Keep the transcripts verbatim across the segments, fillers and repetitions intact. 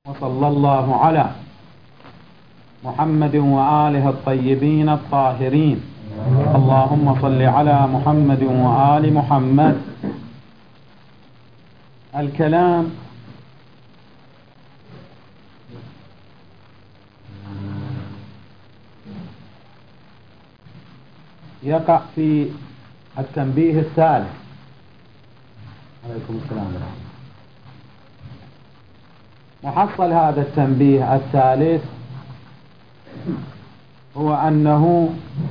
وصلى الله على محمد وآله الطيبين الطاهرين. اللهم صل على محمد وآل محمد. الكلام يقع في التنبيه الثالث. عليكم السلام ورحمة الله. محصل هذا التنبيه الثالث هو أنه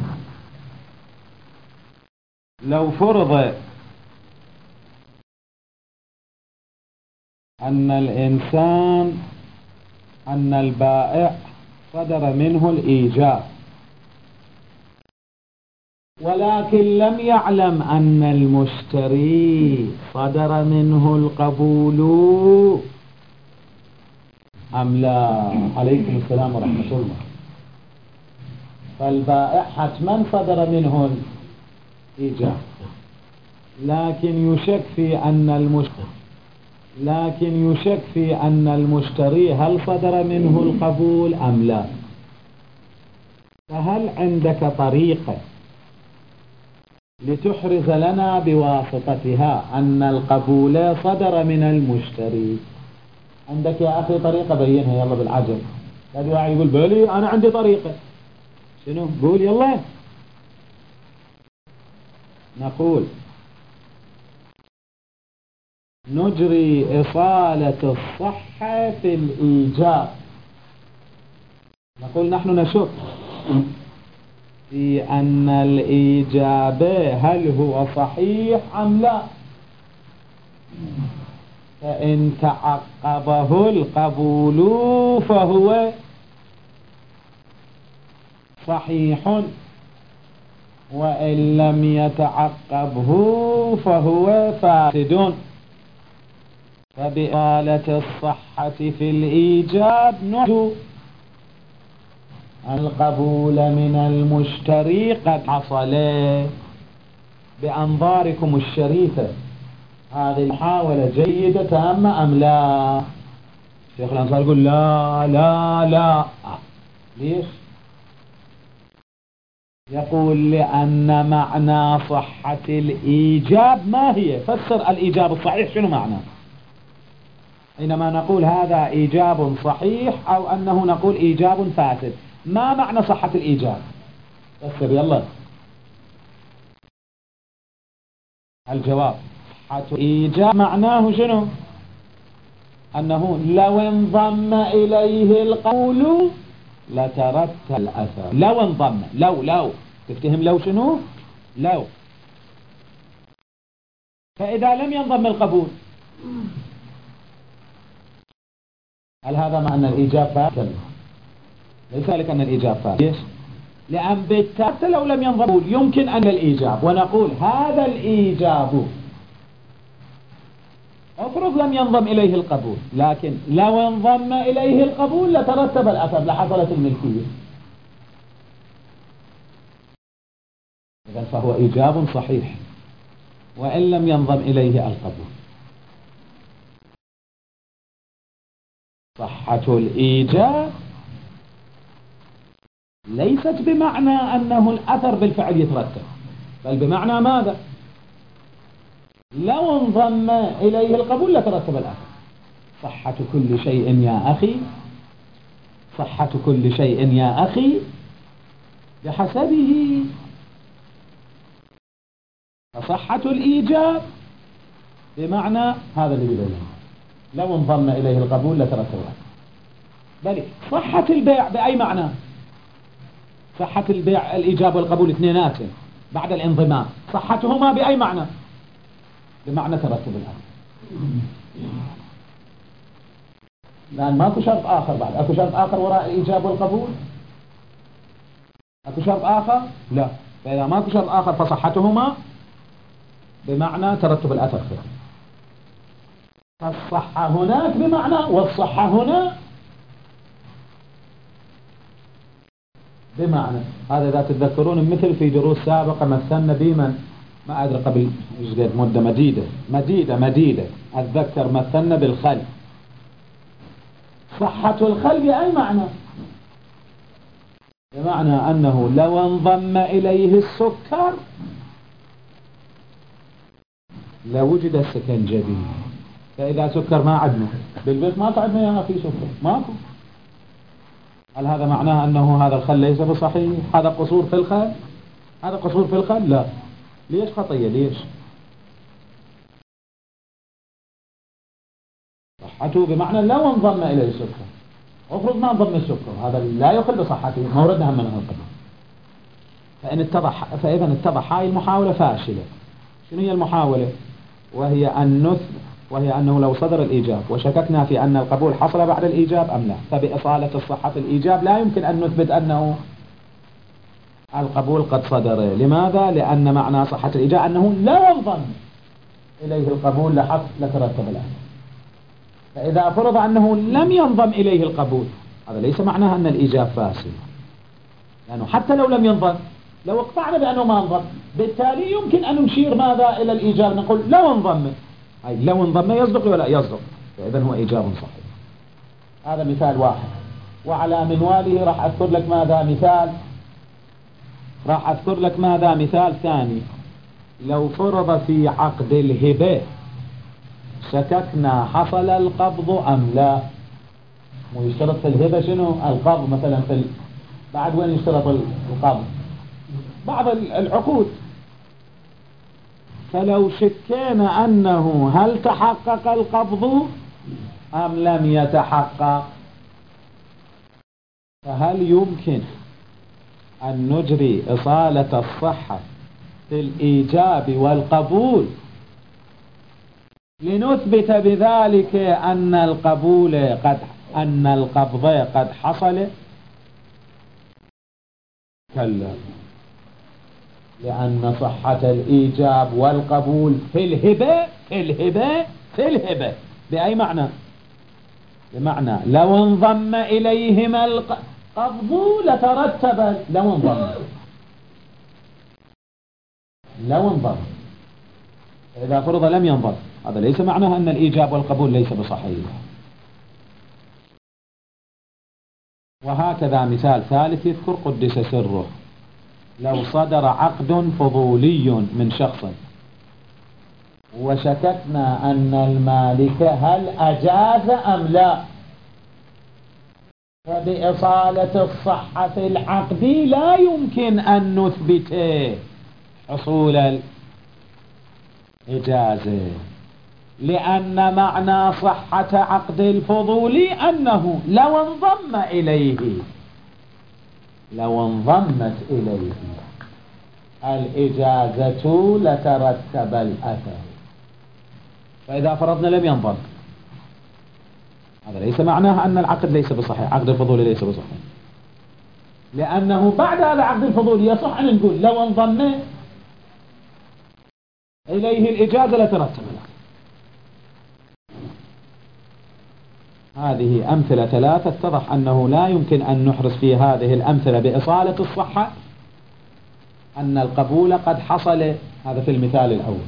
لو فرض أن الإنسان أن البائع صدر منه الإيجاب ولكن لم يعلم أن المشتري صدر منه القبول أم لا. عليكم السلام ورحمة الله. فالبائع حتما صدر منه الإيجاب لكن يشك في أن المشتري لكن يشك في أن المشتري هل صدر منه القبول أم لا. فهل عندك طريقة لتحرز لنا بواسطتها أن القبول صدر من المشتري؟ عندك يا أخي طريقة؟ بينها يلا بالعجل. هذا واحد يقول بلي أنا عندي طريقة. شنو؟ قول يلا. نقول نجري إصالة الصحة في الإيجاب. نقول نحن نشك في أن الإيجاب هل هو صحيح أم لا. فإن تعقبه القبول فهو صحيح وإن لم يتعقبه فهو فاسد. فبإصالة الصحة في الإيجاب نرجو القبول من المشتري قد حصل. بأنظاركم الشريفة هذه المحاولة جيدة تامة أم لا؟ شيخ الأنصار يقول لا لا لا. ليش؟ يقول لأن معنى صحة الإيجاب ما هي؟ فسر الإيجاب الصحيح شنو معنى؟ حينما نقول هذا إيجاب صحيح أو أنه نقول إيجاب فاسد، ما معنى صحة الإيجاب؟ فسر يلا. الجواب صحة الإيجاب معناه شنو؟ أنه لو انضم إليه القول لترتب الأثر. لو انضم، لو لو تفتهم لو شنو؟ لو. فإذا لم ينضم القبول هل هذا معنى الإيجاب فاسد؟ ليس لك أن الإيجاب فاسد. ليش؟ لأن بالتالي لو لم ينضم يمكن أن الإيجاب، ونقول هذا الإيجاب افرض لم ينضم إليه القبول، لكن لو انضم إليه القبول لترتب الأثر لحصلت الملكية. إذن فهو إيجاب صحيح وإن لم ينضم إليه القبول. صحة الإيجاب ليست بمعنى أنه الأثر بالفعل يترتب، بل بمعنى ماذا؟ لو انضم إليه القبول لترتب الأثر. صحة كل شيء يا أخي صحة كل شيء يا أخي بحسبه. فصحة الإيجاب بمعنى هذا اللي بيبينه لو انضم إليه القبول لترتب الأثر. بل صحة البيع بأي معنى؟ صحة البيع الإيجاب والقبول اثنينات بعد الانضمام، صحتهما بأي معنى؟ بمعنى ترتب الأثر. لأن ماكو شرط آخر بعد. أكو شرط آخر وراء الإيجاب والقبول؟ أكو شرط آخر؟ لا. فإذا ماكو شرط آخر فصحتهما بمعنى ترتب الأثر. فالصحة هناك بمعنى والصحة هنا بمعنى. هذا إذا تتذكرون مثل في دروس سابقة مثلنا بمن ما أدري قبل مدة مديدة مديدة مديدة أتذكر مثلنا بالخل. صحة الخل بأي معنى؟ بمعنى أنه لو انضم إليه السكر لوجد السكنجبي. فإذا سكر ما عدنا بالبيت ما تعدنا يا في سكر ماكو، هل هذا معناه أنه هذا الخل ليس بصحيح؟ هذا قصور في الخل؟ هذا قصور في الخل؟ لا. ليش خطية؟ ليش؟ صحته بمعنى لو انضم إليه السكر. افرض ما انضم السكر، هذا لا يقل بصحته، موردنا هم من القدر. فإن اتضح فإذا اتضح هاي المحاولة فاشلة. شنو هي المحاولة؟ وهي أن نثبت وهي أنه لو صدر الإيجاب وشككنا في أن القبول حصل بعد الإيجاب أم لا، فبإصالة الصحة في الإيجاب لا يمكن أن نثبت أنه القبول قد صدر. لماذا؟ لأن معنى صحة الإيجاب أنه لو انضم إليه القبول لحصل لترتب الآن. فإذا فرض أنه لم ينضم إليه القبول، هذا ليس معناه أن الإيجاب فاسد، لأنه حتى لو لم ينضم، لو اقطعنا بأنه ما انضم، بالتالي يمكن أن نشير ماذا إلى الإيجاب، نقول لو انضم. أي لو انضم يصدق ولا يصدق، فإذا هو إيجاب صحيح. هذا مثال واحد. وعلى منواله راح أذكر لك ماذا مثال راح أذكر لك ماذا مثال ثاني. لو فرض في عقد الهبة شككنا حصل القبض أم لا. ويشترط في الهبة شنو؟ القبض مثلا في ال... بعد وين يشترط القبض؟ بعض العقود. فلو شكينا أنه هل تحقق القبض أم لم يتحقق، فهل يمكن أن نجري إصالة الصحة في الإيجاب والقبول لنثبت بذلك أن القبول قد أن القبض قد حصل؟ كلا، لأن صحة الإيجاب والقبول في الهبة في الهبة في الهبة بأي معنى؟ بمعنى لو انضم إليهما القبض لترتب. لو انضم لو انضم إذا فرض لم ينضم، هذا ليس معناه أن الإيجاب والقبول ليس بصحيح. وهكذا مثال ثالث يذكر قدس سره. لو صدر عقد فضولي من شخص وشككنا أن المالك هل أجاز أم لا، فبإصالة الصحة في العقد لا يمكن أن نثبت حصول الإجازة، لأن معنى صحة عقد الفضولي أنه لو انضم إليه لو انضمت إليه الإجازة لترتب الأثر. فإذا فرضنا لم ينضم، هذا ليس معناه أن العقد ليس بصحيح، عقد الفضولي ليس بصحيح، لأنه بعد هذا العقد الفضولي يصح أن نقول لو انضم إليه الإجازة لترتب الأثر. هذه أمثلة ثلاثة اتضح أنه لا يمكن أن نحرص في هذه الأمثلة بإصالة الصحة أن القبول قد حصل، هذا في المثال الأول،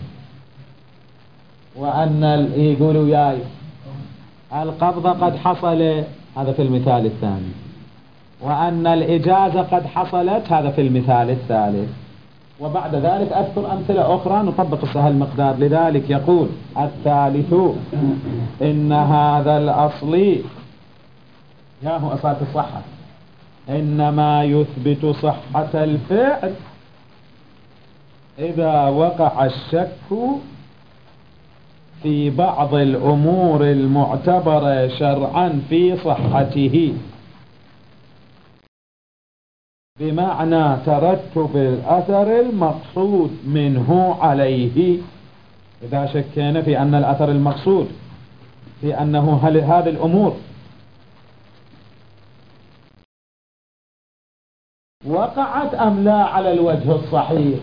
وأن يقولوا ياي القبض قد حصل، هذا في المثال الثاني، وأن الإجازة قد حصلت، هذا في المثال الثالث. وبعد ذلك أذكر أمثلة أخرى نطبق السهل المقدار. لذلك يقول الثالث إن هذا الأصل ياهو أصالة الصحة إنما يثبت صحة الفعل إذا وقع الشك في بعض الأمور المعتبرة شرعا في صحته، بمعنى ترتب الأثر المقصود منه عليه. إذا شكينا في أن الأثر المقصود في أنه هل هذه الأمور وقعت أم لا على الوجه الصحيح.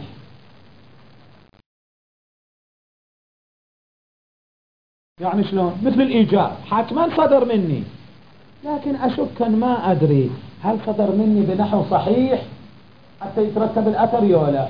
يعني شلون؟ مثل الإيجاب حتما صدر مني، لكن أشك ما أدري هل صدر مني بنحو صحيح حتى يترتب الأثر يولا.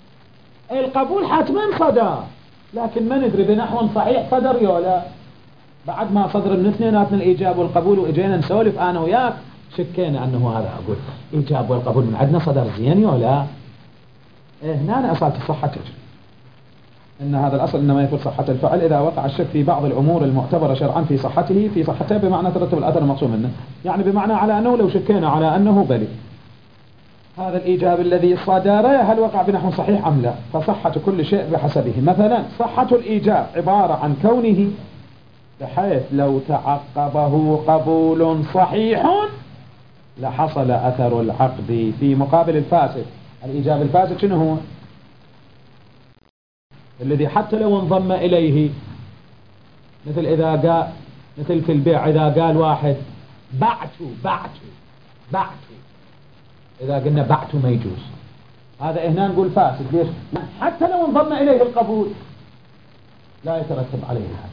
القبول حتما صدر، لكن ما ندري بنحو صحيح صدر يولا. بعد ما صدر من اثنيناتنا الإيجاب والقبول وإجينا نسولف أنا وياك شكينا أنه هذا أقول إيجاب والقبول من عندنا صدر زين ولا إيه؟ هنا أنا أصالة الصحة تجري إن هذا الأصل إنما يكون صحة الفعل إذا وقع الشك في بعض الأمور المعتبرة شرعا في صحته في صحته بمعنى ترتب الأثر المقصود منه، يعني بمعنى على أنه لو شكينا على أنه بلي هذا الإيجاب الذي صدر هل وقع بنحو صحيح أم لا، فصحة كل شيء بحسبه. مثلا صحة الإيجاب عبارة عن كونه بحيث لو تعقبه قبول صحيح لحصل أثر العقد، في مقابل الفاسد. الإيجاب الفاسد شنو هو؟ الذي حتى لو انضم إليه، مثل إذا قال مثل في البيع إذا قال واحد بعت بعت بعت، إذا قلنا بعت ما يجوز، هذا هنا نقول فاسد. ليش؟ حتى لو انضم إليه القبول لا يترتب عليه هذا.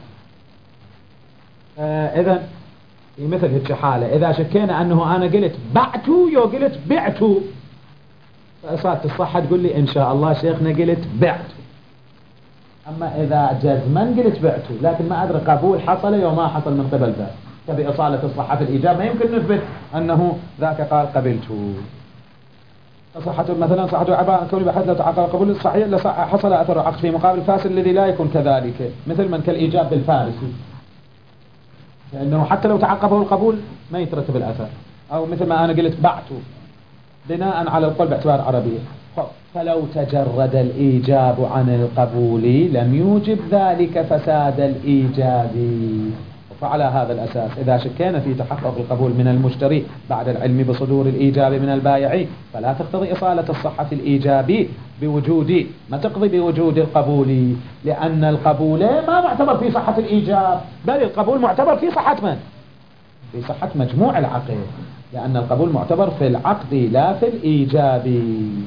آه إذن في مثل هيك حالة إذا شكينا أنه أنا قلت بعت يو قلت بعت، فإصالة الصحة تقول لي إن شاء الله شيخنا قلت بعت. أما إذا جزما قلت بعته لكن ما أدري قبول حصل يو ما حصل من قبل ذاك، فبإصالة الصحة في الإيجاب ما يمكن نثبت أنه ذاك قال قبلته. صحة مثلا صحة عبارة عن كوني بحيث لو تعاقب القبول الصحيح حصل أثر عقد في مقابل الفاسد الذي لا يكون كذلك، مثل من كالإيجاب بالفارسي، لأنه حتى لو تعقبه القبول ما يترتب الأثر. أو مثل ما أنا قلت بعته بناء على القول باعتبار عربية، فلو تجرد الإيجاب عن القبول لم يوجب ذلك فساد الإيجاب. فعلى هذا الأساس إذا شكينا في تحقق القبول من المشتري بعد العلم بصدور الإيجاب من البائع فلا تقتضي إصالة الصحة الإيجابي بوجود ما تقضي بوجود القبول، لأن القبول ما معتبر في صحة الإيجاب، بل القبول معتبر في صحة من؟ في صحة مجموع العقد، لأن القبول معتبر في العقد لا في الإيجاب.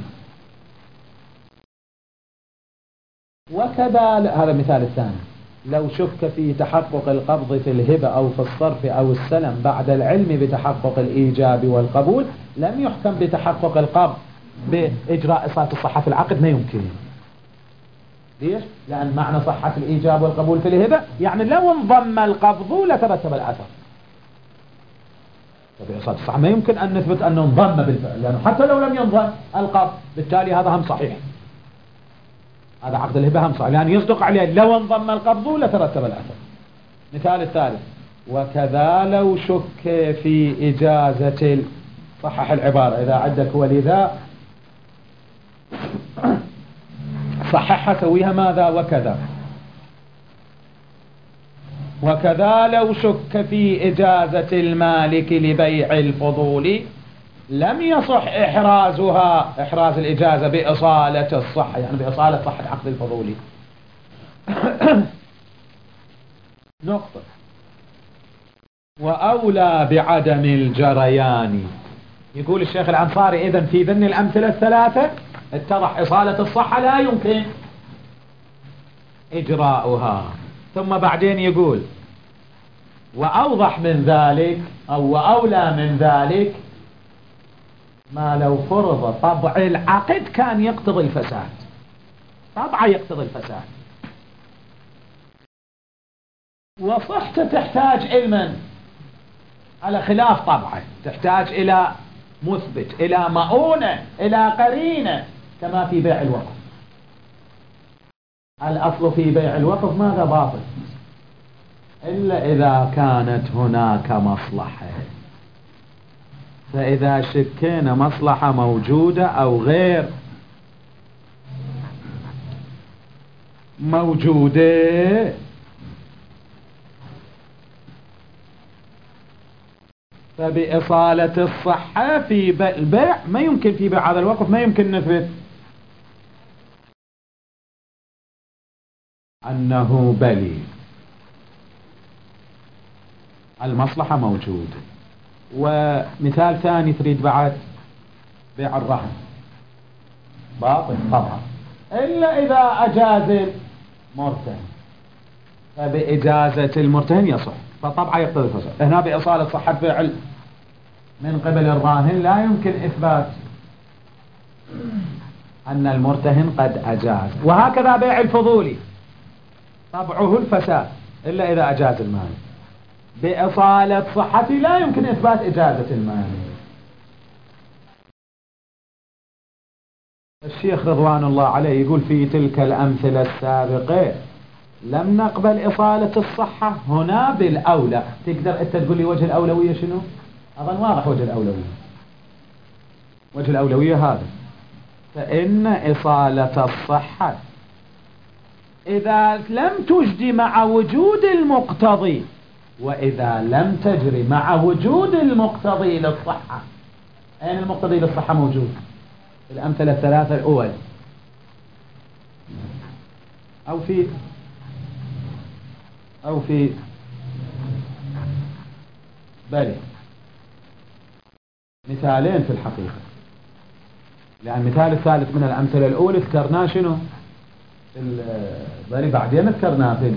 وكذا هذا المثال الثاني، لو شك في تحقق القبض في الهبة أو في الصرف أو السلم بعد العلم بتحقق الإيجاب والقبول لم يحكم بتحقق القبض بإجراء إصالة الصحة في العقد، ما يمكن. ليش؟ لأن معنى صحة الإيجاب والقبول في الهبة يعني لو انضم القبض لترتب الأثر، فبإصالة الصحة ما يمكن أن نثبت أنه انضم بالفعل، لأنه حتى لو لم ينضم القبض بالتالي هذا هم صحيح، هذا عقد الهبة هم صحيح، يعني يصدق عليه لو انضم القبض لترتب الأثر. مثال الثالث، وكذا لو شك في إجازة صحح العبارة إذا عندك ولذا صححها سويها ماذا وكذا، وكذا لو شك في إجازة المالك لبيع الفضول لم يصح إحرازها إحراز الإجازة بإصالة الصحة، يعني بإصالة صحة عقد الفضولي. نقطة. وأولى بعدم الجريان، يقول الشيخ الأنصاري إذن في ذن الأمثلة الثلاثة اتضح إصالة الصحة لا يمكن إجراؤها. ثم بعدين يقول وأوضح من ذلك أو وأولى من ذلك ما لو فرض طبع العقد كان يقتضي الفساد، طبعا يقتضي الفساد، وصحته تحتاج علما على خلاف طبعه، تحتاج إلى مثبت، إلى مؤونة، إلى قرينة، كما في بيع الوقف. الأصل في بيع الوقف ماذا؟ باطل، إلا إذا كانت هناك مصلحة، فإذا شكينا مصلحة موجودة أو غير موجودة فبإصالة الصحة في البيع ما يمكن، في بيع هذا الوقف ما يمكن نثبت أنه بلي، المصلحة موجودة. ومثال ثاني تريد بعد بيع الرهن باطل طبعا إلا إذا أجاز المرتهن، فبإجازة المرتهن يصح، فطبعا يقتضي الفساد. هنا بإصالة صحة بيع من قبل الراهن لا يمكن إثبات أن المرتهن قد أجاز. وهكذا بيع الفضولي طبعه الفساد إلا إذا أجاز المال، بإصالة صحته لا يمكن إثبات إجازة المانع. الشيخ رضوان الله عليه يقول في تلك الأمثلة السابقة لم نقبل إصالة الصحة، هنا بالأولى. تقدر أنت تقول لي وجه الأولوية شنو؟ أظن واضح وجه الأولوية. وجه الأولوية هذا، فإن إصالة الصحة إذا لم تجدي مع وجود المقتضي، وإذا لم تجري مع وجود المقتضي للصحة. أين المقتضي للصحة موجود؟ الأمثلة الثلاثة الأول، أو في أو في بلي مثالين في الحقيقة، لأن المثال الثالث من الأمثلة الأولى ذكرناه شنو؟ بلي بعدين ذكرناه في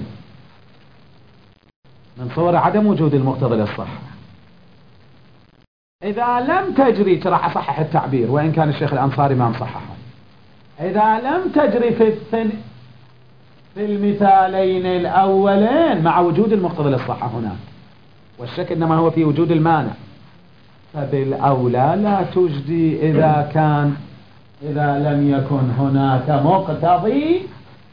من صور عدم وجود المقتضى للصحة. إذا لم تجري، ترى أصحح التعبير وإن كان الشيخ الأنصاري ما مصححه، إذا لم تجري في الثن في المثالين الأولين مع وجود المقتضى للصحة هناك، والشك إنما هو في وجود المانع، فبالأولى لا تجدي إذا كان إذا لم يكن هناك مقتضي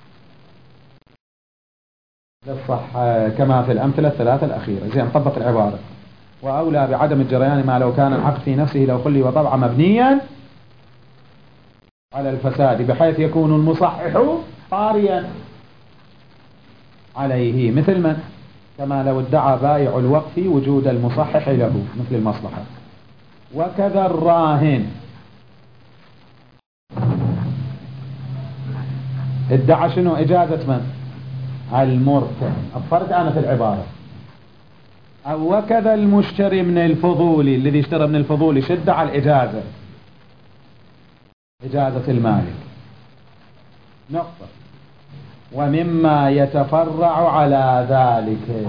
للصحة كما في الأمثلة الثلاثة الأخيرة. زين، طبق العبارة. وأولى بعدم الجريان ما لو كان العقد في نفسه لو خلي وطبع مبنيا على الفساد بحيث يكون المصحح طاريا عليه، مثل من؟ كما لو ادعى بائع الوقف وجود المصحح له مثل المصلحة. وكذا الراهن ادعى شنو؟ إجازة من؟ المرتهن. أفرد أنا في العبارة. أو وكذا المشتري من الفضولي، الذي اشترى من الفضولي شد على الإجازة، إجازة المالك. نقطة. ومما يتفرع على ذلك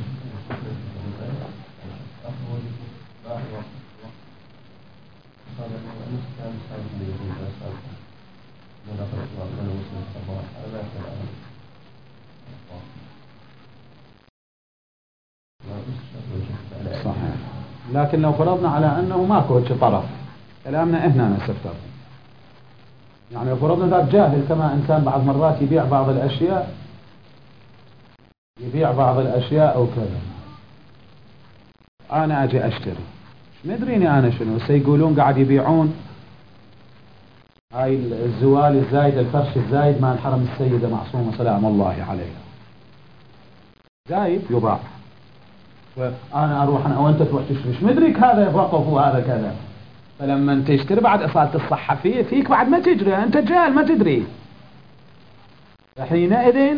صحيح. لكن لو فرضنا على أنه ماكو هيك طرف، كلامنا إحنا نستفتر. يعني لو فرضنا ذاك جاهل، كما إنسان بعض مرات يبيع بعض الأشياء يبيع بعض الأشياء أو كذا، أنا أجي أشتري مدريني أنا شنو سيقولون قاعد يبيعون هاي الزوال الزايد، الفرش الزايد مع الحرم السيدة معصومة سلام الله عليها، زايد يباع، فأنا أروح أنا وأنت تروح تشتري، مدريك هذا وقف وهذا كذا. فلما أنت تشتري بعد إصالة الصحة فيه فيك بعد ما تجري، أنت جاهل ما تدري، حينئذ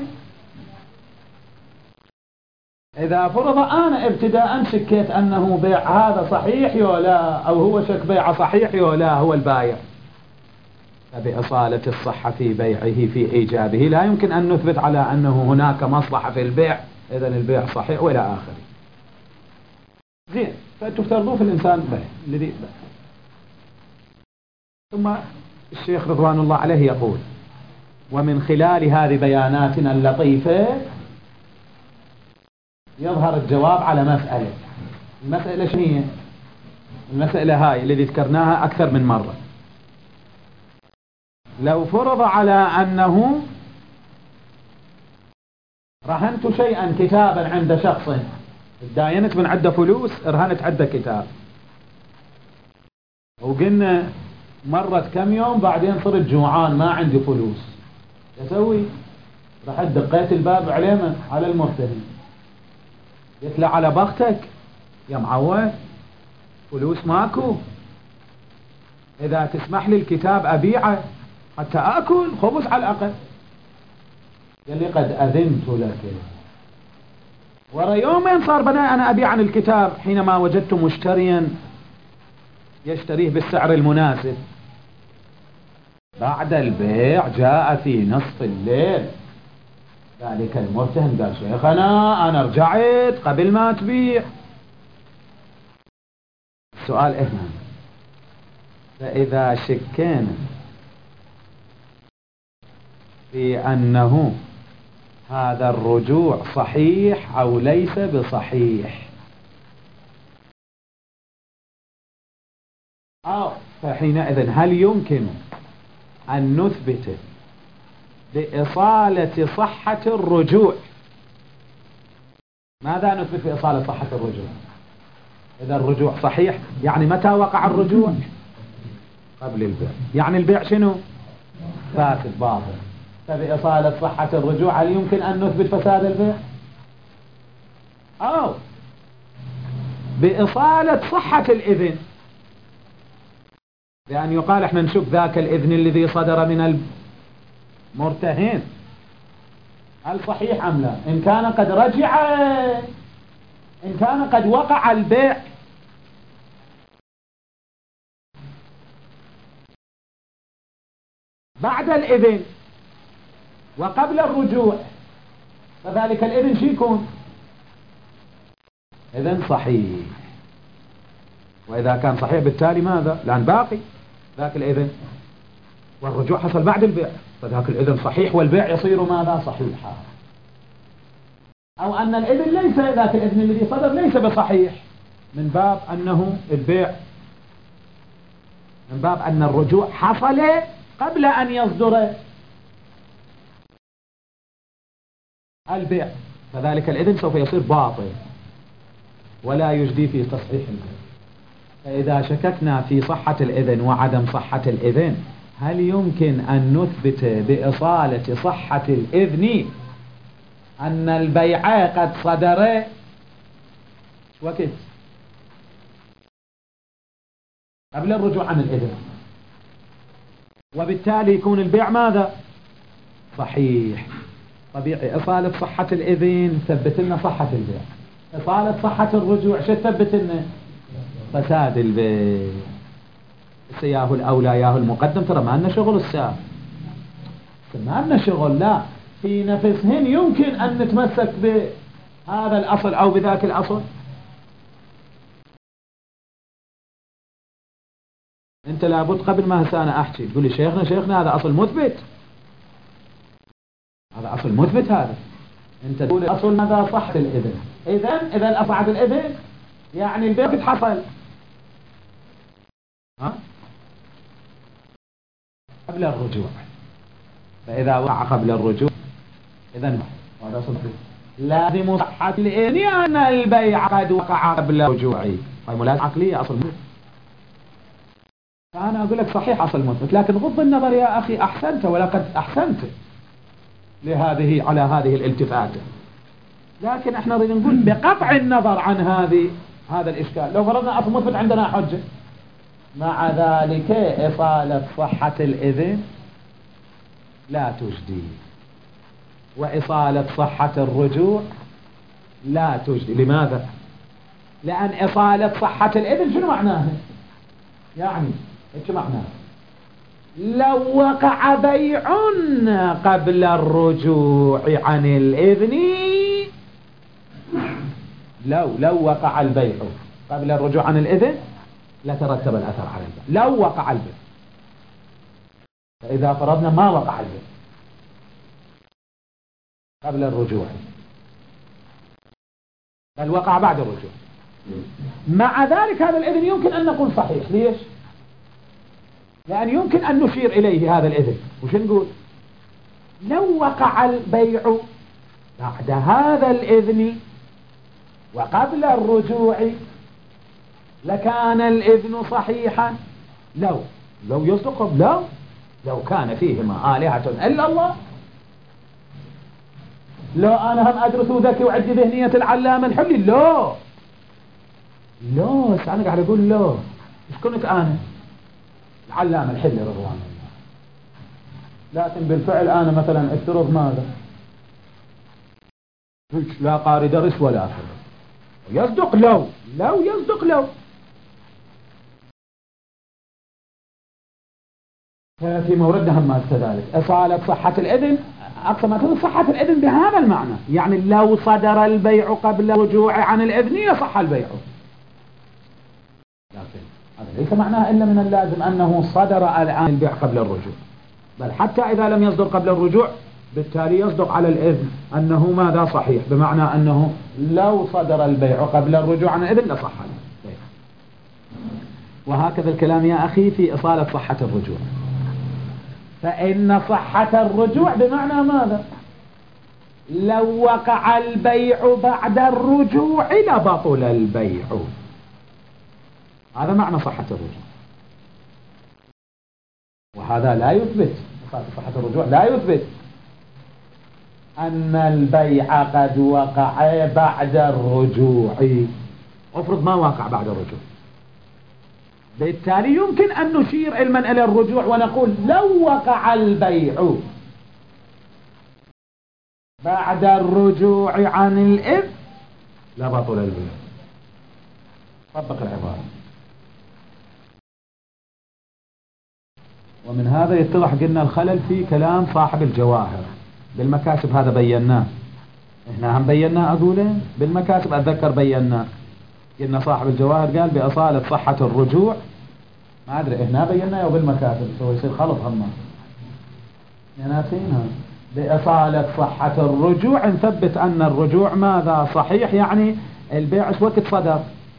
إذا فرض أنا ابتداء شكيت أنه بيع هذا صحيح ولا، أو هو شك بيع صحيح ولا هو البايع، فبإصالة الصحة في بيعه في إيجابه لا يمكن أن نثبت على أنه هناك مصلحة في البيع، إذن البيع صحيح وإلى آخره. زين، فتفترضوا في الإنسان به الذي به. ثم الشيخ رضوان الله عليه يقول: ومن خلال هذه بياناتنا اللطيفة يظهر الجواب على مسألة. المسألة شنو هي؟ المسألة هاي الذي ذكرناها أكثر من مرة. لو فرض على أنه رهنت شيئا كتابا عند شخص، داينت من عنده فلوس، رهنت عنده كتاب، وقلنا مرت كم يوم بعدين صرت جوعان ما عندي فلوس، يسوي؟ رحت دقيت الباب عليه على المرتهن، قلت له على بختك يا معود فلوس ماكو، إذا تسمح لي الكتاب أبيعه حتى أكل خبز على الأقل. قال لي قد أذنت لك. ورا يومين صار بناء أنا أبيع عن الكتاب حينما وجدت مشتريا يشتريه بالسعر المناسب. بعد البيع جاء في نصف الليل ذلك المرتهن قال: شيخنا أنا رجعت قبل ما تبيع. السؤال هنا: فإذا شكينا في أنه هذا الرجوع صحيح أو ليس بصحيح، أو فحينئذ هل يمكن أن نثبت بإصالة صحة الرجوع؟ ماذا نثبت بإصالة صحة الرجوع؟ إذا الرجوع صحيح يعني متى وقع الرجوع؟ قبل البيع. يعني البيع شنو؟ فاسد باطل. فبإصالة صحة الرجوع هل يمكن أن نثبت فساد البيع؟ أو بإصالة صحة الإذن، لأن يقال احنا نشوف ذاك الإذن الذي صدر من المرتهن هل صحيح أم لا؟ إن كان قد رجع، إن كان قد وقع البيع بعد الإذن وقبل الرجوع فذلك الإذن شو يكون؟ إذن صحيح. وإذا كان صحيح بالتالي ماذا؟ لأن باقي ذاك الإذن والرجوع حصل بعد البيع، فذاك الإذن صحيح والبيع يصير ماذا؟ صحيحا. أو أن الإذن ليس، ذاك الإذن الذي صدر ليس بصحيح، من باب أنه البيع، من باب أن الرجوع حصل قبل أن يصدر البيع، فذلك الإذن سوف يصير باطل ولا يجدي في تصحيح البيع. فإذا شككنا في صحة الإذن وعدم صحة الإذن هل يمكن أن نثبت بإصالة صحة الإذن أن البيع قد صدر وقت قبل الرجوع عن الإذن، وبالتالي يكون البيع ماذا؟ صحيح. طبيعي إصالة صحة الإذن ثبت لنا صحة البيع، إصالة صحة الرجوع شو تثبت لنا؟ فساد البيع. سياه الأولى ياه المقدم، ترى ما لنا شغل الساعة، ما لنا شغل، لا في نفسهن يمكن أن نتمسك بهذا الأصل أو بذاك الأصل. أنت لابد قبل ما هسه أنا أحكي تقول لي شيخنا شيخنا هذا أصل مثبت، هذا أصل مثبت، هذا أنت تقول الأصل ماذا؟ صحة الإذن. إذن إذا الأصعد الإذن يعني البيع حصل ها؟ قبل الرجوع، فإذا وقع قبل الرجوع إذن هذا أصل لازم صحة الإذن أن البيع قد وقع قبل الرجوع، هاي ملازمة عقلية أصل مثبت. فأنا أقول لك صحيح أصل مثبت، لكن غض النظر يا أخي، أحسنت ولقد أحسنت لهذه على هذه الالتفاتة، لكن احنا نريد نقول بقطع النظر عن هذه هذا الإشكال، لو فرضنا أصل مثبت عندنا حجة، مع ذلك إصالة صحة الإذن لا تجدي، وإصالة صحة الرجوع لا تجدي. لماذا؟ لأن إصالة صحة الإذن شنو معناها؟ يعني ايش معناه؟ لو وقع بيع قبل الرجوع عن الإذن، لو لو وقع البيع قبل الرجوع عن الإذن لترتب الأثر على البيع، لو وقع البيع. فإذا فرضنا ما وقع البيع قبل الرجوع بل وقع بعد الرجوع، مع ذلك هذا الإذن يمكن أن نقول صحيح. ليش؟ لأن يمكن أن نشير إليه هذا الإذن، وش نقول؟ لو وقع البيع بعد هذا الإذن وقبل الرجوع لكان الإذن صحيحا. لو لو يصدق لو لو كان فيهما آلهة إلا الله، لو أنا هم أدرس ذكي وعندي ذهنية العلامة الحلي، لا لا أنا قاعد أقول لا، إيش كنت أنا العلامة الحلي رضوان الله، لكن بالفعل أنا مثلا افترض ماذا؟ لا قاري درس ولا أفرض يصدق لو لو يصدق لو. في موردها ما كذلك إصالة صحة الإذن، أقصى ما تقول صحة الإذن بهذا المعنى، يعني لو صدر البيع قبل الرجوع عن الإذن يصح البيع، لكن هذا ليس معناه إلا من اللازم أنه صدر الآن البيع قبل الرجوع، بل حتى إذا لم يصدر قبل الرجوع بالتالي يصدق على الإذن أنه ماذا؟ صحيح، بمعنى أنه لو صدر البيع قبل الرجوع عن الإذن لصح البيع. وهكذا الكلام يا أخي في إصالة صحة الرجوع. فإن صحة الرجوع بمعنى ماذا؟ لو وقع البيع بعد الرجوع لبطل البيع. هذا معنى صحة الرجوع، وهذا لا يثبت صحة الرجوع، لا يثبت أن البيع قد وقع بعد الرجوع. افرض ما وقع بعد الرجوع، بالتالي يمكن أن نشير علما إلى الرجوع ونقول لو وقع البيع بعد الرجوع عن الإذن لبطل البيع. طبق العبارة. ومن هذا يتضح قلنا الخلل في كلام صاحب الجواهر بالمكاسب. هذا بيناه، احنا هم بيناه أقوله بالمكاسب، أتذكر بيناه. قلنا صاحب الجواهر قال بأصالة صحة الرجوع، ما أدري إحنا بيناه وبالمكاسب سوى يصير خلط هم ناسينها. بأصالة صحة الرجوع نثبت أن الرجوع ماذا صحيح، يعني البيع وقت صدر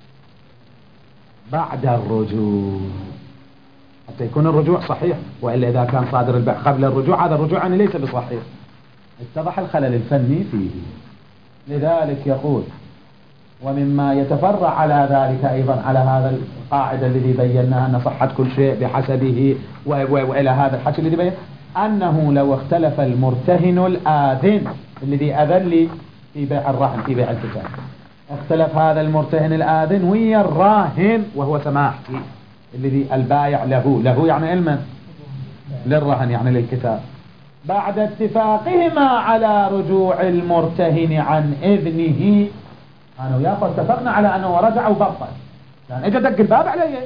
بعد الرجوع حتى يكون الرجوع صحيح، وإلا إذا كان صادر البيع قبل الرجوع هذا الرجوع يعني ليس بصحيح. اتضح الخلل الفني فيه. لذلك يقول ومما يتفرع على ذلك أيضا على هذا القاعدة الذي بيناها أن صحة كل شيء بحسبه وإلى هذا الحكي الذي بين أنه لو اختلف المرتهن الآذن الذي أذن لي في بيع الرهن في بيع الكتاب، اختلف هذا المرتهن الآذن ويا الراهن وهو سماحتي الذي البايع له له يعني علما للرهن يعني للكتاب، بعد اتفاقهما على رجوع المرتهن عن إذنه. أنا وياه اتفقنا على أنه رجع وبطل، يعني اجى دق الباب علي،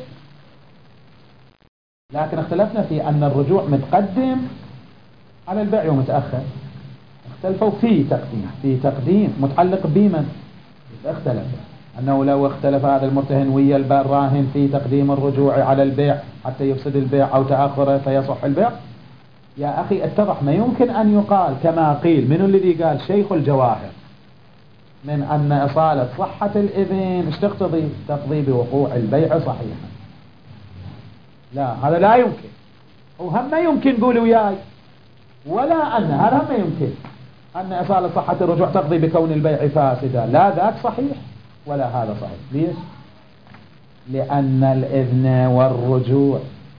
لكن اختلفنا في أن الرجوع متقدم على البيع ومتأخر. اختلفوا في تقديم في تقديم متعلق بمن اختلف، أنه لو اختلف هذا المرتهن ويا الراهن في تقديم الرجوع على البيع حتى يفسد البيع أو تأخره فيصح البيع. يا أخي اتضح ما يمكن أن يقال كما قيل من الذي قال شيخ الجواهر من أن إصالة صحة الإذن ايش تقتضي؟ تقضي بوقوع البيع صحيحا. لا هذا لا يمكن، وهم ما يمكن قولوا وياي ولا أن هذا هم ما يمكن أن إصالة صحة الرجوع تقضي بكون البيع فاسدا، لا ذاك صحيح ولا هذا صحيح. ليش؟ لأن الإذن والرجوع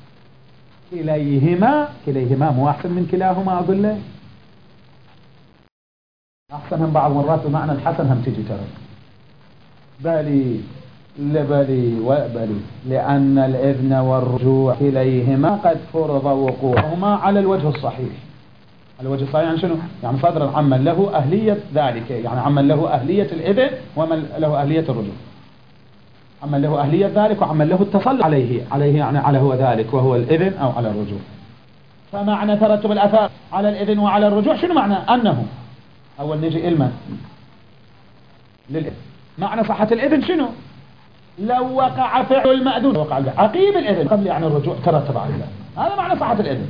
كليهما كليهما مو أحسن من كلاهما. أقول له أحسن هم بعض مرات بمعنى الحسن هم تجي ترى بلي لبلي وبلي، لأن الإذن والرجوع كليهما قد فرض وقوعهما على الوجه الصحيح. على الوجه الصحيح يعني شنو؟ يعني صدرا عمن له أهلية ذلك، يعني عمن له أهلية الإذن ومن له أهلية الرجوع، عمن له أهلية ذلك وعمن له التسلط عليه عليه يعني على هو ذلك وهو الإذن أو على الرجوع. فمعنى ترتب الأثار على الإذن وعلى الرجوع شنو معنى؟ أنه أول نجي علما للإذن. معنى صحة الإذن شنو؟ لو وقع فعل المأذون وقع البيع عقيب الإذن قبل يعني الرجوع ترتب عليه، هذا معنى صحة الإذن.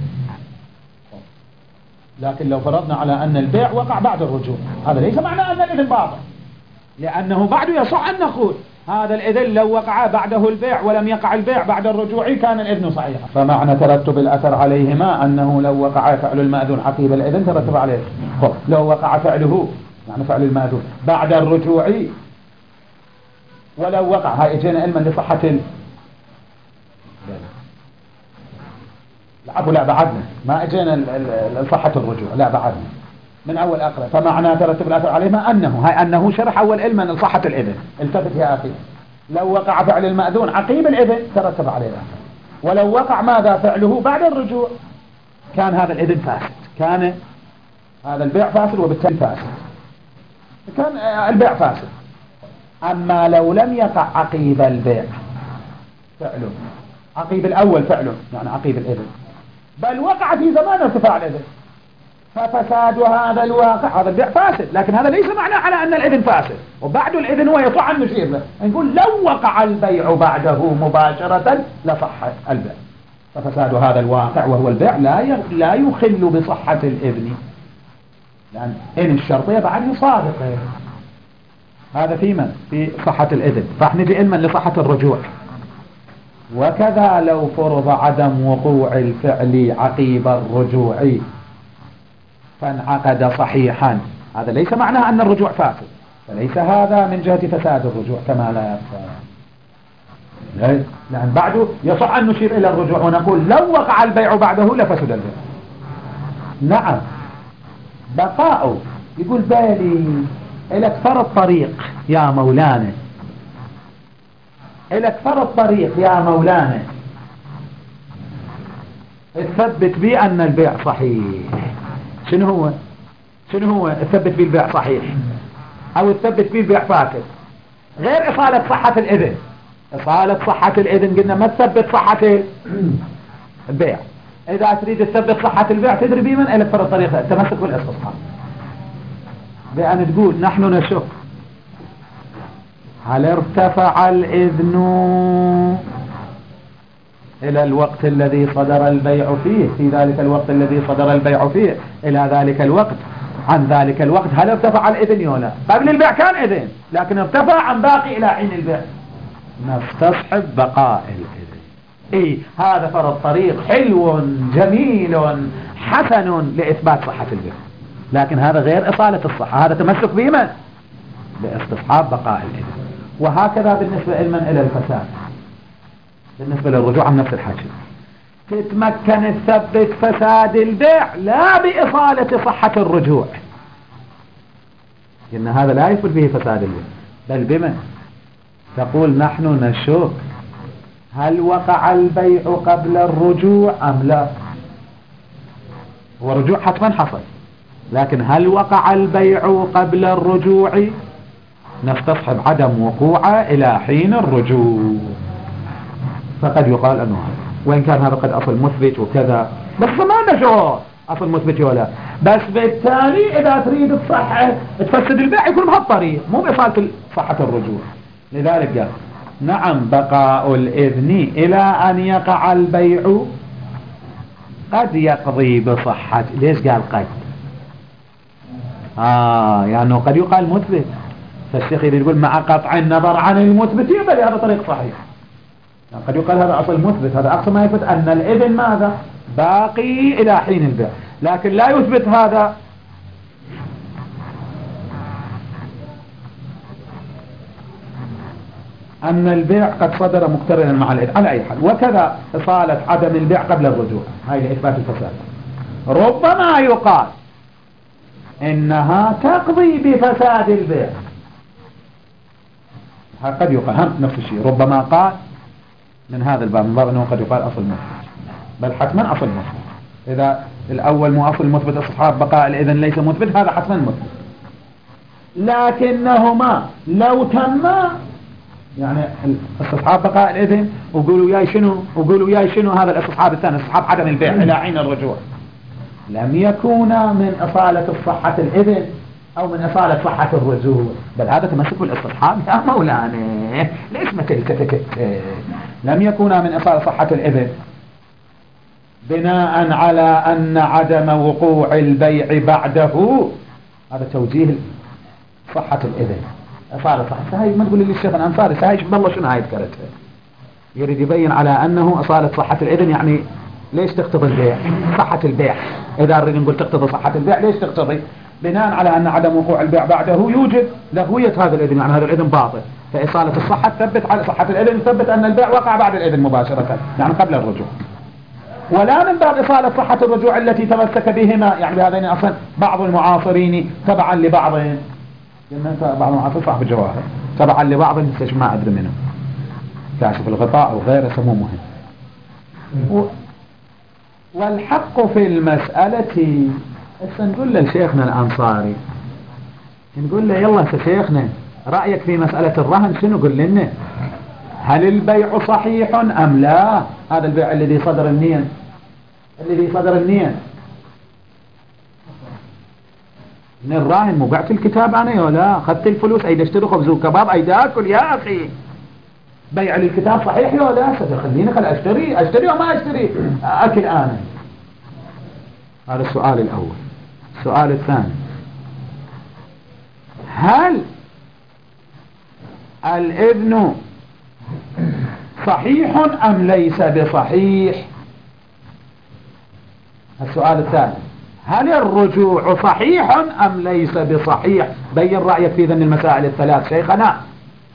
لكن لو فرضنا على أن البيع وقع بعد الرجوع هذا ليس معنى أن الإذن باطل، لأنه بعد يصح أن نقول هذا الإذن لو وقع بعده البيع ولم يقع البيع بعد الرجوع كان الإذن صحيحا. فمعنى ترتب الأثر عليهما أنه لو وقع فعل المأذون عقيب الإذن ترتب عليه، لو وقع فعله يعني فعل المأذون بعد الرجوع ولو وقع هاي اجينا علما لصحة ال... لا لا بعدنا ما اجينا لصحة الرجوع، لا بعدنا من أول أقرأ. فمعنى ترتب الأثر عليهما أنه هاي أنه شرح أول علما لصحة الإذن. التفت يا أخي، لو وقع فعل المأذون عقيب الإذن ترتب عليه الأثر، ولو وقع ماذا فعله بعد الرجوع كان هذا الإذن فاسد، كان هذا البيع فاسد وبالتالي فاسد، كان البيع فاسد. أما لو لم يقع عقيب البيع فعله، عقيب الأول فعله يعني عقيب الإذن، بل وقع في زمان ارتفاع الإذن، ففساد هذا الواقع هذا البيع فاسد، لكن هذا ليس معناه على أن الإذن فاسد، وبعد الإذن هو يصح أن نشير له نقول لو وقع البيع بعده مباشرة لصح البيع. ففساد هذا الواقع وهو البيع لا لا يخل بصحة الإذن، لأن إن الشرطية بعد صادقة. هذا في من؟ في صحة الإذن. فاحنا نجي علما لصحة الرجوع، وكذا لو فرض عدم وقوع الفعل عقيب الرجوع فانعقد صحيحا، هذا ليس معناه أن الرجوع فاسد، فليس هذا من جهة فساد الرجوع كما لا يفعل، لأن بعده يصح أن نشير إلى الرجوع ونقول لو وقع البيع بعده لفسد البيع. نعم بقاء، يقول بالي إلك فرض طريق يا مولانا، إلك فرض طريق يا مولانا تثبت بي أن البيع صحيح. شنو هو شنو هو تثبت بي البيع صحيح أو تثبت بي البيع فاسد؟ غير إصالة صحة الإذن. إصالة صحة الإذن قلنا ما تثبت صحة البيع. إذا تريد تثبت صحة البيع تدري بمن؟ إلك فرض طريق التمسك بالاستصحاب، بأن تقول نحن نشك هل ارتفع الإذن إلى الوقت الذي صدر البيع فيه، في ذلك الوقت الذي صدر البيع فيه إلى ذلك الوقت، عن ذلك الوقت هل ارتفع الإذن ولا لا؟ قبل البيع كان إذن لكن ارتفع عن باقي إلى حين البيع، نستصحب بقاء الإذن. إيه هذا فرض طريق حلو جميل حسن لإثبات صحة البيع، لكن هذا غير إصالة الصحة، هذا تمسك بمن؟ باستصحاب بقاء الإذن. وهكذا بالنسبة لمن إلى الفساد، بالنسبة للرجوع عن نفس الحكي تتمكن تثبت فساد البيع لا بإصالة صحة الرجوع، إن هذا لا يثبت به فساد البيع، بل بمن؟ تقول نحن نشك هل وقع البيع قبل الرجوع أم لا؟ ورجوع حتما حصل، لكن هل وقع البيع قبل الرجوع؟ نستصحب عدم وقوعه إلى حين الرجوع، فقد يقال أنه هذا، وإن كان هذا قد أصل مثبت وكذا، بس ما نشوف أصل مثبت ولا، بس بالتالي إذا تريد تصحح تفسد البيع يكون بهالطريق مو بإصالة صحة الرجوع. لذلك قال نعم بقاء الإذن إلى أن يقع البيع قد يقضي بصحة. ليش قال قد؟ آه يعني قد يقال مثبت، فالشيخ يقول مع قطع النظر عن المثبت يبقى هذا طريق صحيح، يعني قد يقال هذا أصل مثبت، هذا أقصى ما يثبت أن الإذن ماذا؟ باقي إلى حين البيع، لكن لا يثبت هذا أن البيع قد صدر مقترنا مع الإذن على أي حال. وكذا إصالة عدم البيع قبل الرجوع، هاي لإثبات الفساد. ربما يقال إنها تقضي بفساد البيع، قد يقال هم نفس الشيء، ربما قال من هذا الباب من باب أنه قد يقال أصل مثبت، بل حتما أصل مثبت. إذا الأول مو أصل مثبت أصحاب بقاء الإذن ليس مثبت، هذا حتما مثبت، لكنهما لو تما يعني استصحاب بقاء الإذن وقولوا ياي شنو وقولوا ياي شنو هذا الاستصحاب الثاني استصحاب عدم البيع إلى حين الرجوع، لم يكونا من إصالة الصحة الإذن أو من إصالة صحة الرجوع، بل هذا تمسك بالاستصحاب يا مولانا. ليش ما تلك لم يكونا من إصالة صحة الإذن بناء على أن عدم وقوع البيع بعده، هذا توجيه صحة الإذن إصالة صحة. هاي ما تقول لي الشيخ الأنصاري هاي بالله شنو هاي ذكرتها، يريد يبين على أنه إصالة صحة الإذن يعني ليش تقتضي البيع صحة البيع، إذا نريد نقول تقتضي صحة البيع ليش تقتضي؟ بناء على أن عدم وقوع البيع بعده يوجد لغوية هذا الإذن، يعني هذا الإذن باطل، فإصالة الصحة تثبت على صحة الإذن تثبت أن البيع وقع بعد الإذن مباشرة يعني قبل الرجوع، ولا من باب إصالة صحة الرجوع التي تمسك بهما، يعني بهذين أصلا بعض المعاصرين تبعا لبعض، بعض المعاصرين صاحب الجواهر تبعا لبعض ما أدري منه كاشف الغطاء أو غيره سموه مهم. و... والحق في المسألة هسه نقول لشيخنا الأنصاري، نقول له يلا شيخنا رأيك في مسألة الرهن شنو؟ قل لنا هل البيع صحيح أم لا؟ هذا البيع الذي صدر النية الذي صدر النية من الراهن، مو بعت الكتاب أنا ولا أخذت الفلوس أيد اشتري خبز وكباب أيد أكل يا أخي، بيع للكتاب صحيح ولا؟ خليني خل أشتري أشتري وما أشتري أكل أنا. هذا السؤال الأول. السؤال الثاني، هل الإذن صحيح أم ليس بصحيح؟ السؤال الثالث: هل الرجوع صحيح أم ليس بصحيح؟ بين رأيك في ذن المسائل الثلاث شيخنا.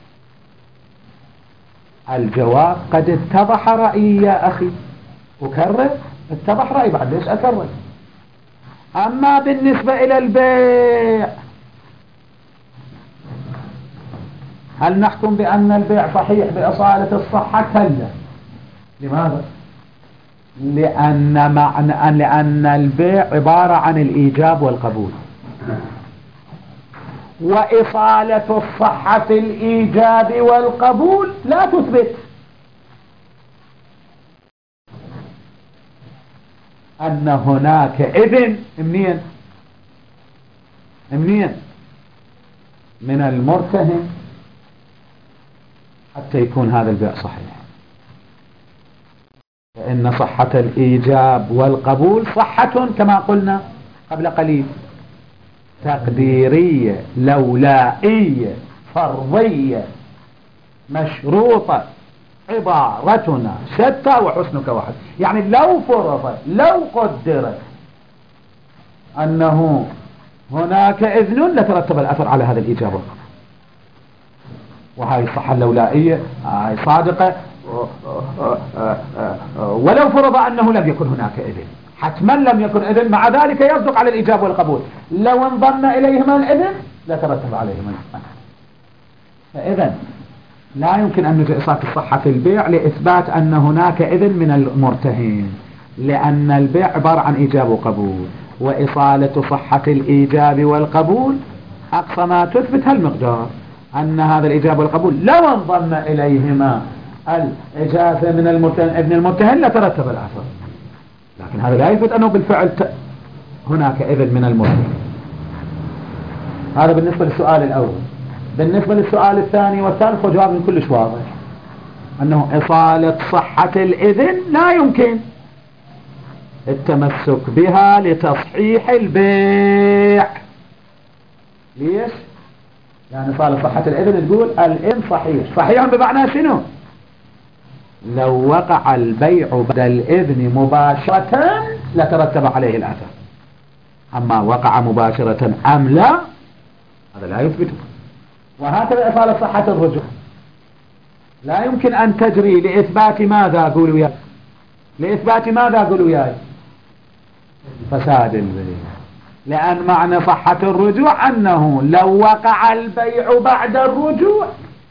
الجواب: قد اتضح رأيي يا أخي. أكرر؟ اتضح رأيي، بعد ليش أكرر؟ أما بالنسبة إلى البيع، هل نحكم بأن البيع صحيح بأصالة الصحة؟ كلا. لماذا؟ لأن معنى لأن البيع عبارة عن الإيجاب والقبول، وإصالة الصحة في الإيجاب والقبول لا تثبت أن هناك إذن منين منين من المرتهن حتى يكون هذا البيع صحيح. فإن صحة الإيجاب والقبول صحة كما قلنا قبل قليل تقديرية لولائية فرضية مشروطة، عبارتنا شتى وحسنك واحد. يعني لو فرضت لو قدرت أنه هناك إذن لترتب الأثر على هذا الإيجاب والقبول، وهذه الصحة اللولائية هاي صادقة. ولو فرض أنه لم يكن هناك إذن، حتما لم يكن إذن، مع ذلك يصدق على الإيجاب والقبول. لو انضم إليهما الإذن لترتب عليهما الإثم. فإذا لا يمكن أن نجي إصالة الصحة في البيع لإثبات أن هناك إذن من المرتهن، لأن البيع عبارة عن إيجاب وقبول، وإصالة صحة الإيجاب والقبول أقصى ما تثبت هالمقدار، أن هذا الإيجاب والقبول لو انضم إليهما الإجازة من المرتهن ابن المرتهن لترتب الأثر. لكن هذا لا يثبت أنه بالفعل هناك إذن من المرتهن. هذا بالنسبة للسؤال الأول. بالنسبة للسؤال الثاني والثالث فجواب من كلش واضح، أنه إصالة صحة الإذن لا يمكن التمسك بها لتصحيح البيع. ليش؟ يعني إصالة صحة الإذن تقول الإذن صحيح. صحيح بمعنى شنو؟ لو وقع البيع بعد الإذن مباشرة لترتب عليه الأثر، أما وقع مباشرة أم لا هذا لا يثبته. وهكذا إصالة صحة الرجوع لا يمكن أن تجري لإثبات ماذا قولوا ياي؟ لإثبات ماذا قولوا ياي؟ فساد البيع. لأن معنى صحة الرجوع أنه لو وقع البيع بعد الرجوع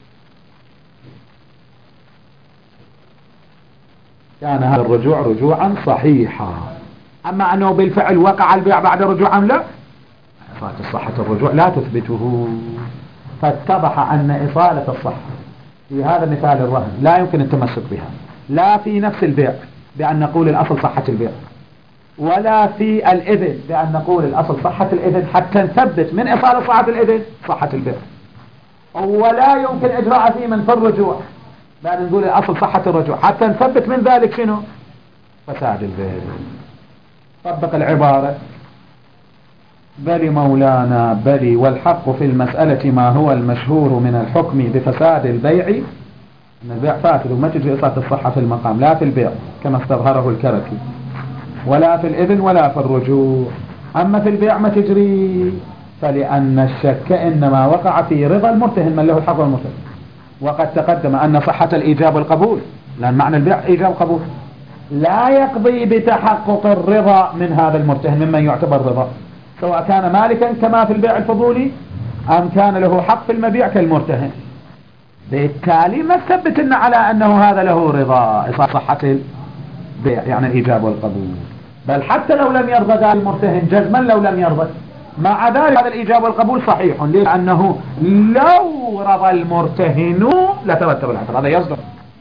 كان هذا الرجوع رجوعا صحيحا. أما أنه بالفعل وقع البيع بعد رجوع أم لا، إصالة صحة الرجوع لا تثبته. فاتضح أن إصالة الصحة في هذا مثال الرهن لا يمكن التمسك بها، لا في نفس البيع بأن نقول الأصل صحة البيع، ولا في الإذن بأن نقول الأصل صحة الإذن حتى نثبت من إصالة صحة الإذن صحة البيع، ولا يمكن إجراء فيه من في الرجوع بأن نقول الأصل صحة الرجوع حتى نثبت من ذلك شنو؟ فساد البيع. طبق العبارة: بل مولانا بل والحق في المسألة ما هو المشهور من الحكم بفساد البيع، أن البيع فاسد وما تجري إصالة الصحة في المقام، لا في البيع كما استظهره الكركي، ولا في الإذن ولا في الرجوع. أما في البيع ما تجري، فلأن الشك إنما وقع في رضا المرتهن من له الحق والمرتهن. وقد تقدم أن صحة الإيجاب والقبول، لأن معنى البيع إيجاب وقبول، لا يقضي بتحقق الرضا من هذا المرتهن ممن يعتبر رضا، سواء كان مالكا كما في البيع الفضولي أم كان له حق في المبيع كالمرتهن. بالتالي ما تثبت إن على أنه هذا له رضا صحة البيع يعني الإيجاب والقبول، بل حتى لو لم يرضى ذا المرتهن جزما لو لم يرضى مع ذلك هذا الإيجاب والقبول صحيح، لأنه لو رضى المرتهن لترتب الأثر. هذا يصدق.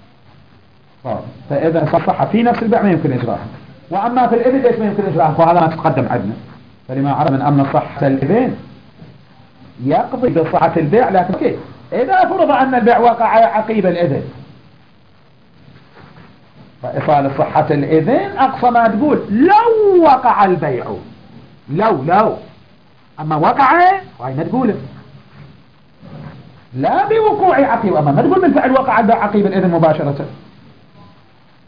فإذا صح في نفس البيع ما يمكن إجراءها، وأما في الإذن ليش ما يمكن إجراءها؟ وهذا ما تقدم عندنا. فلما عرف من أن صحة الإذن يقضي بصحة البيع، لكن كيف إذا فرض أن البيع وقع عقيب الإذن فإصالة صحة الإذن أقصى ما تقول لو وقع البيع، لو لو أما وقع وهي ما تقوله لا بوقوع عقيب، أما ما تقول بالفعل وقع البيع عقيب الإذن مباشرة.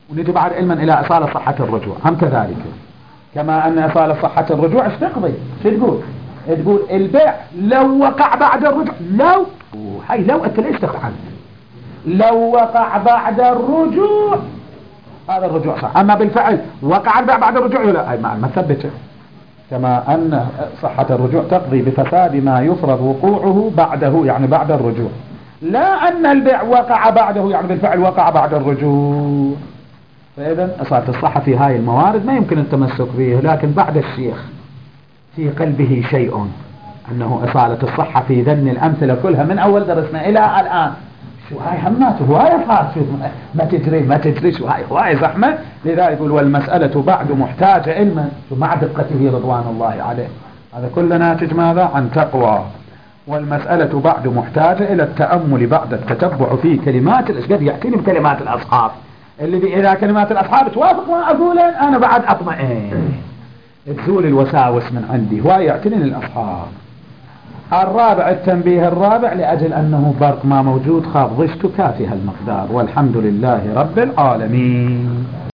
ونجي بعد علما إلى أصالة صحة الرجوع هم كذلك. كما أن أصالة صحة الرجوع ايش تقضي؟ شو تقول؟ تقول البيع لو وقع بعد الرجوع، لو هاي لو أنت ليش تفعل؟ لو وقع بعد الرجوع هذا الرجوع صح، أما بالفعل وقع البيع بعد الرجوع لا، هاي ما ثبته. كما أن صحة الرجوع تقضي بفساد ما يفرض وقوعه بعده، يعني بعد الرجوع، لا أن البيع وقع بعده يعني بالفعل وقع بعد الرجوع. فإذا أصالة الصحة في هاي الموارد ما يمكن التمسك به، لكن بعد الشيخ في قلبه شيء أنه أصالة الصحة في ذن الأمثلة كلها من أول درسنا إلى الآن. شو هاي همات هواية صار، شو ما تجري ما تجري، شو هاي هواية زحمة. لذا يقول والمسألة بعد محتاجة علما، شو مع دقته رضوان الله عليه. هذا كله ناتج ماذا؟ عن تقوى. والمسألة بعد محتاجة إلى التأمل بعد التتبع في كلمات الأشجار. يعتني بكلمات الأصحاب اللي إذا كلمات الأصحاب توافق ما أقول أنا بعد أطمئن، تزول الوساوس من عندي. هو يعتني للأصحاب. الرابع التنبيه الرابع لأجل أنه برق ما موجود خاف ضشت كافها المقدار. والحمد لله رب العالمين.